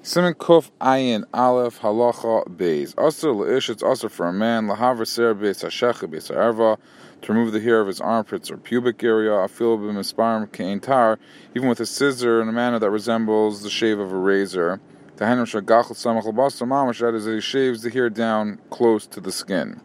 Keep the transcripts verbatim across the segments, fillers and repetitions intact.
Siman Kuf Ayin Aleph Halacha Beis. Also leish, it's also for a man lahaver ser beis hashecha beis ha'erva, to remove the hair of his armpits or pubic area. Afil b'misparim kein tar, even with a scissor in a manner that resembles the shave of a razor. Tahanim shagachal samach l'basar mamash, that is that he shaves the hair down close to the skin.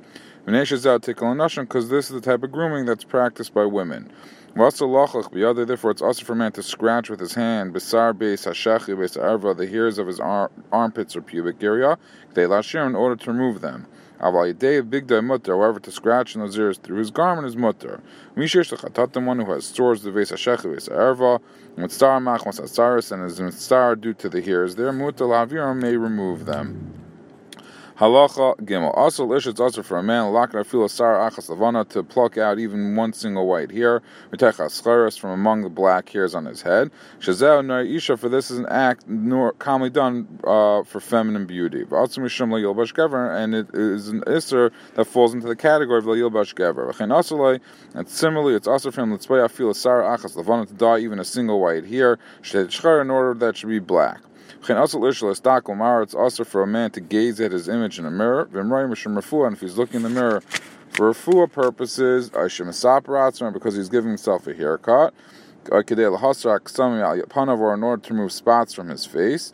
Because this is the type of grooming that's practiced by women. Therefore, it's also for a man to scratch with his hand besar beis hashechi beis ha'erva, the hairs of his ar- armpits or pubic area, in order to remove them. However, to scratch in those areas through his garment is mutter. One who has stores the beis hashechi beis ha'erva, and is mitzar due to the hairs there, mutter laviram may remove them. Halacha Gimel. Also, lish, it's also for a man to pluck out even one single white hair from among the black hairs on his head. For this is an act nor commonly done uh, for feminine beauty. And it is an isser that falls into the category of yilbash gever. And similarly, it's also for him to dye even a single white hair in order that it should be black. It's also for a man to gaze at his image in a mirror, and if he's looking in the mirror for refuah purposes, because he's giving himself a haircut, or in order to remove spots from his face,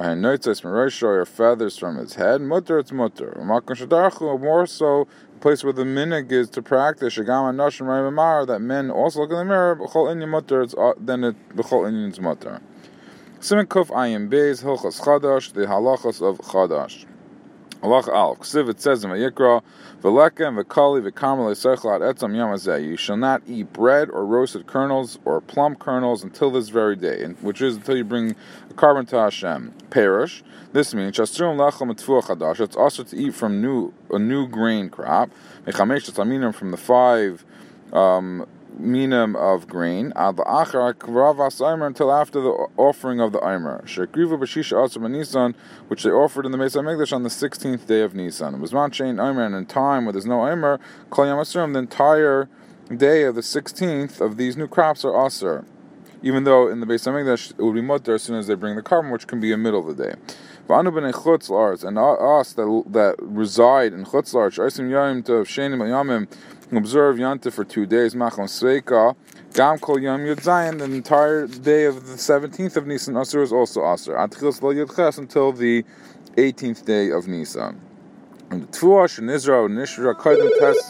or feathers from his head, mutter, it's mutter. More so, the place where the minhag is to practice, that men also look in the mirror, then it b'chol inyan is mutter. Siman Kuf Ayin Beis Hilchos Chadash, the halachos of Chadash. Halacha Aleph. Ksiv, it says in Vayikra, V'lekem v'kali v'karmel eiseichel ad etzam yom hazeh. You shall not eat bread or roasted kernels or plum kernels until this very day, which is until you bring a carbon to Hashem. Perish. This means shastrum lechem etfuah chadash. It's also to eat from new a new grain crop. Mechamesh tzaminim, from the five um, minam of grain, ad la'achar until after the offering of the Omer, shekrivu b'shisha asar b'Nisan, which they offered in the Beis Hamikdash on the sixteenth day of Nisan. It was manchein Omer, and in time where there's no Omer, kol yom asurim, the entire day of the sixteenth of these new crops are asar. Even though in the Beis Hamikdash it would be mutter as soon as they bring the carbon, which can be in the middle of the day. V'anu b'nei chutz la'aretz, and us that that reside in chutz la'aretz, osim yom tov shenim yamim, observe Yantif for two days, Machon Sveika, Gam Kol Yom Yud Zayin, the entire day of the seventeenth of Nisan Asur is also Asur, Atchilas Lo Yud Ches, until the eighteenth day of Nisan. And the Tfuah, Shenizra, Nishra, Kaidim Tes.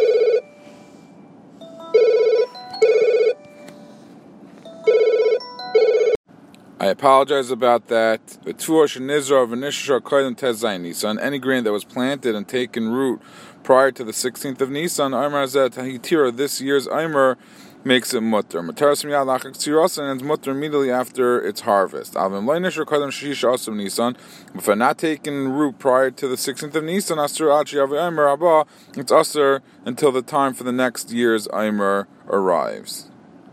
I apologize about that. The Tfuah, Shenizra, Nishra, Kaidim Tes Zayin Nisan, any grain that was planted and taken root prior to the sixteenth of Nisan, Omer Hazeh Tahitira, this year's Omer makes it mutter. Mutter Simiyad Lachak Tzirasa, and it's mutter immediately after its harvest. Avim Leinish or Kadam Shisha Asum Nisan, if I'm not taking root prior to the sixteenth of Nisan, Asur Achi Avi Omer Abba, it's Asur until the time for the next year's Omer arrives.